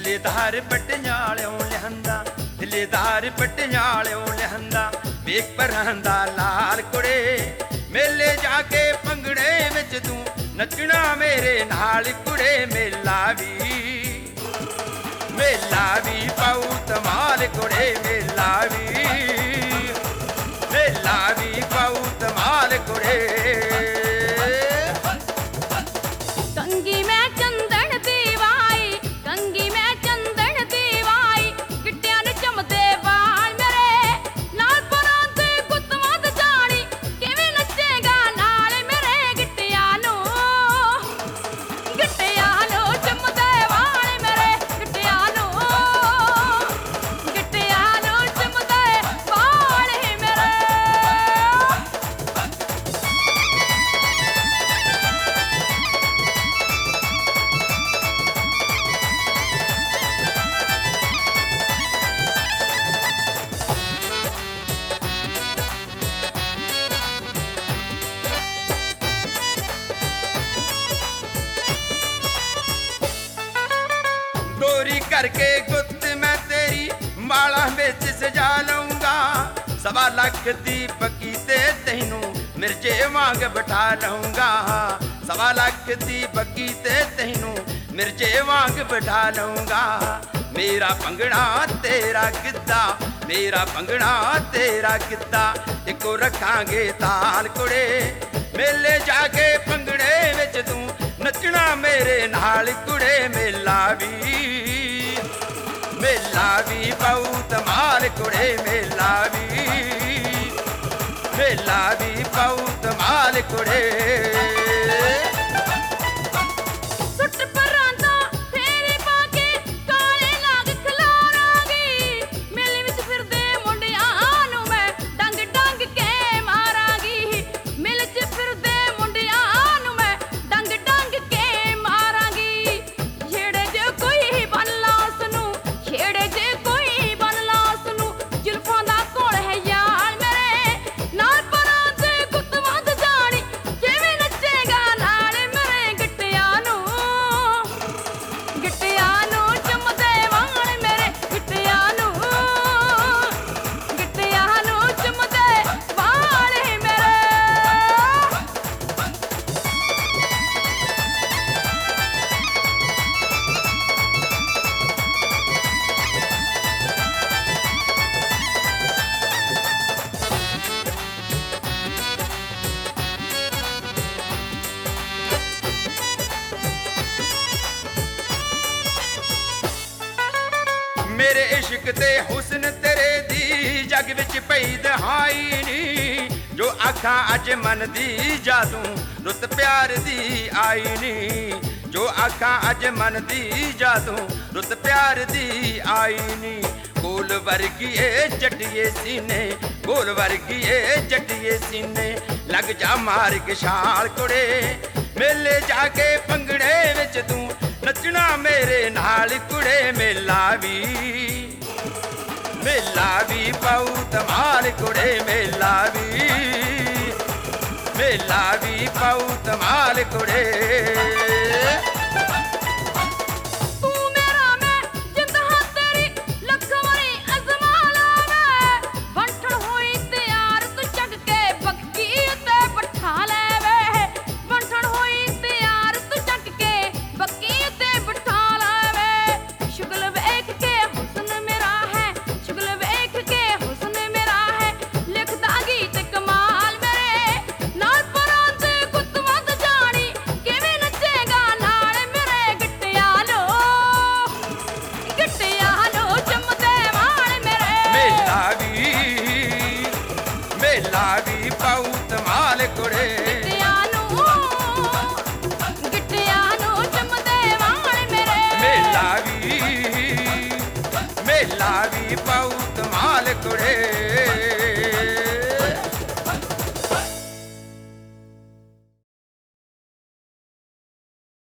ਦਿਲਦਾਰ ਪਟਿਆਲਿਓਂ ਲਿਆਂਦਾ, ਦਿਲਦਾਰ ਪਟਿਆਲਿਓਂ ਲਿਆਂਦਾ, ਵੇਖ ਪਰਾਂ ਦਾ ਲਾਲ ਕੁੜੇ। ਮੇਲੇ ਜਾ ਕੇ ਭੰਗੜੇ ਵਿੱਚ ਤੂੰ ਨੱਚਣਾ ਮੇਰੇ ਨਾਲ ਕੁੜੇ। ਮੇਲਾ ਵੀ ਪਾਉ ਧਮਾਲ ਕੁੜੇ, ਮੇਲਾ ਵੀ ਪਾਉ ਧਮਾਲ ਕੁੜੇ। ਕੰਗੀ ਮੈਂ ਚੰਦਨ ਦੀ ਵਾਈ, ਕੰਗੀ ਮੈਂ ਚੰਦਨ ਦੀ ਵਾਈ, ਗਿੱਟਿਆਂ ਨੂੰ ਚਮਦੇ ਵਾਲ ਮੇਰੇ, ਨਾਲ ਪਰਾਂ ਤੇ ਗੁੱਤ ਵੱਧ ਜਾਣੀ, ਕਿਵੇਂ ਨੱਚੇਗਾ ਨਾਲ ਮੇਰੇ। ਗਿੱਟਿਆਂ ਨੂੰ ਚਮਦੇ ਵਾਲ ਮੇਰੇ, ਗਿੱਟਿਆਂ ਨੂੰ ਚਮਦੇ ਵਾਲ ਮੇਰੇ। ਡੋਰੀ ਕਰਕੇ ਗੁੱਤ ਮੈਂ ਤੇਰੀ ਮਾਲਾ ਵਿੱਚ ਸਜਾ ਲਊਂਗਾ। 1.25 ਲੱਖ ਦੀ ਪੱਕੀ ਤੇ ਤੈਨੂੰ ਮਿਰਜੇ ਵਾਂਗ ਬਿਠਾ ਲਊਂਗਾ। 1.25 ਲੱਖ ਦੀ ਪੱਕੀ ਤੇ ਤੈਨੂੰ ਮਿਰਜੇ ਵਾਂਗ ਬਿਠਾ ਲਊਂਗਾ। ਮੇਰਾ ਭੰਗੜਾ ਤੇਰਾ ਗਿੱਧਾ, ਮੇਰਾ ਭੰਗੜਾ ਤੇਰਾ ਗਿੱਧਾ, ਇੱਕੋ ਰੱਖਾਂਗੇ ਤਾਲ ਕੁੜੇ। ਮੇਲੇ ਜਾ ਕੇ ਭੰਗੜੇ ਵਿੱਚ ਤੂੰ ਨੱਚਣਾ ਮੇਰੇ ਨਾਲ ਕੁੜੇ। ਮੇਲਾ ਵੀ ਪਾਉ ਧਮਾਲ ਕੁੜੇ, ਮੇਲਾ ਵੀ ਪਾਉ ਧਮਾਲ ਕੁੜੇ। ਸੁੱਟ ਪਰਾਂ ਤੋਂ ਫੇਰੇ ਪਾ ਕੇ ਕਾਲੇ ਲਾਗ ਖਿਲਾਰਾਂਗੀ, ਮੇਲੇ ਵਿੱਚ ਫਿਰਦੇ ਮੁੰਡਿਆਂ ਨੂੰ ਮੈਂ ਡੰਗ ਡੰਗ ਕੇ ਮਾਰਾਂਗੀ। ਮੇਲੇ 'ਚ ਫਿਰਦੇ ਮੁੰਡਿਆਂ ਨੂੰ ਮੈਂ ਡੰਗ ਡੰਗ ਕੇ ਮਾਰਾਂਗੀ। ਛੇੜੇ ਜੇ ਕੋਈ ਬਨ ਲਾ ਉਸਨੂੰ, ਛੇੜੇ ਜੇ ਕੋਈ ਬਨ ਲਾ ਉਸਨੂੰ, ਜ਼ੁਲਫਾਂ ਦਾ ਕੋਲ ਹੈ ਯਾਰ ਮੇਰੇ, ਨਾਲ ਪਰਾਂ ਤੇ ਗੁੱਤ ਵੱਧ ਜਾਣੀ, ਕਿਵੇਂ ਨੱਚੇਗਾ ਨਾਲ ਮੇਰੇ। ਗਿੱਟਿਆਂ ਨੂੰ ਚਮਦੇ ਵਾਲ ਮੇਰੇ, ਗਿੱਟਿਆਂ ਨੂੰ ਚਮਦੇ ਵਾਲ ਮੇਰੇ। ਮੇਰੇ ਇਸ਼ਕ ਤੇ ਹੁਸਨ ਤੇਰੇ ਦੀ ਜੱਗ ਵਿੱਚ ਪਈ ਦਹਾਈ ਨੀ। ਜੋ ਆਖਾਂ ਅੱਜ ਮਨ ਦੀ ਜਾਦੂ ਰੁੱਤ ਪਿਆਰ ਦੀ ਆਈ ਨੀ। ਜੋ ਆਖਾਂ ਅੱਜ ਮਨ ਦੀ ਜਾਦੂ ਰੁੱਤ ਪਿਆਰ ਦੀ ਆਈ ਨੀ। ਗੋਲ ਵਰਗੀਏ ਜੱਟੀਏ ਸੀਨੇ, ਗੋਲ ਵਰਗੀਏ ਜੱਟੀਏ ਸੀਨੇ, ਲੱਗ ਜਾ ਮਾਰ ਕੇ ਛਾਲ ਕੁੜੇ। ਮੇਲੇ ਜਾ ਕੇ ਭੰਗੜੇ ਵਿੱਚ ਤੂੰ ਨੱਚਣਾ ਮੇਰੇ ਨਾਲ ਕੁੜੇ। ਮੇਲਾ ਵੀ ਪਾਉ ਧਮਾਲ ਕੁੜੇ, ਮੇਲਾ ਵੀ ਪਾਉ ਧਮਾਲ ਕੁੜੇ। ਤੂੰ ਮੇਰਾ ਮੈਂ ਜਿੰਦ ਹਾਂ ਤੇਰੀ, ਲੱਖ ਵਾਰੀ ਅਜ਼ਮਾ ਲਾਵੇਂ। ਬੰਠਣ ਹੋਈ ਤਿਆਰ ਤੂੰ ਚੱਕ ਕੇ ਬੱਕੀ ਉੱਤੇ ਬਿਠਾ ਲੈ ਵੇ। ਬੰਠਣ ਹੋਈ ਤਿਆਰ ਤੂੰ ਚੱਕ ਕੇ ਬੱਕੀ ਉੱਤੇ ਬਿਠਾ ਲੈ ਵੇ। ਸ਼ੁਗਲ ਵੇਖ ਕੇ ਹੁਸਨ ਮੇਰਾ ਹੈ, ਸ਼ੁਗਲ ਵੇਖ ਕੇ ਹੁਸਨ ਮੇਰਾ ਹੈ, ਲਿਖਦਾ ਗੀਤ ਕਮਾਲ ਮੇਰੇ, ਨਾਲ ਪਰਾਂ ਤੇ ਗੁੱਤ ਵੱਧ ਜਾਣੀ, ਕਿਵੇਂ ਨੱਚੇਗਾ ਨਾਲ ਮੇਰੇ। ਗਿੱਟਿਆਂ ਨੂੰ ਚਮਦੇ ਵਾਲ ਮੇਰੇ। ਮੇਲਾ ਵੀ ਪਾਉ ਧਮਾਲ ਕੁੜੇ। ਗਿੱਟਿਆਂ ਨੂੰ ਚਮਦੇ ਵਾਲ ਮੇਰੇ। ਮੇਲਾ ਵੀ ਪਾਉ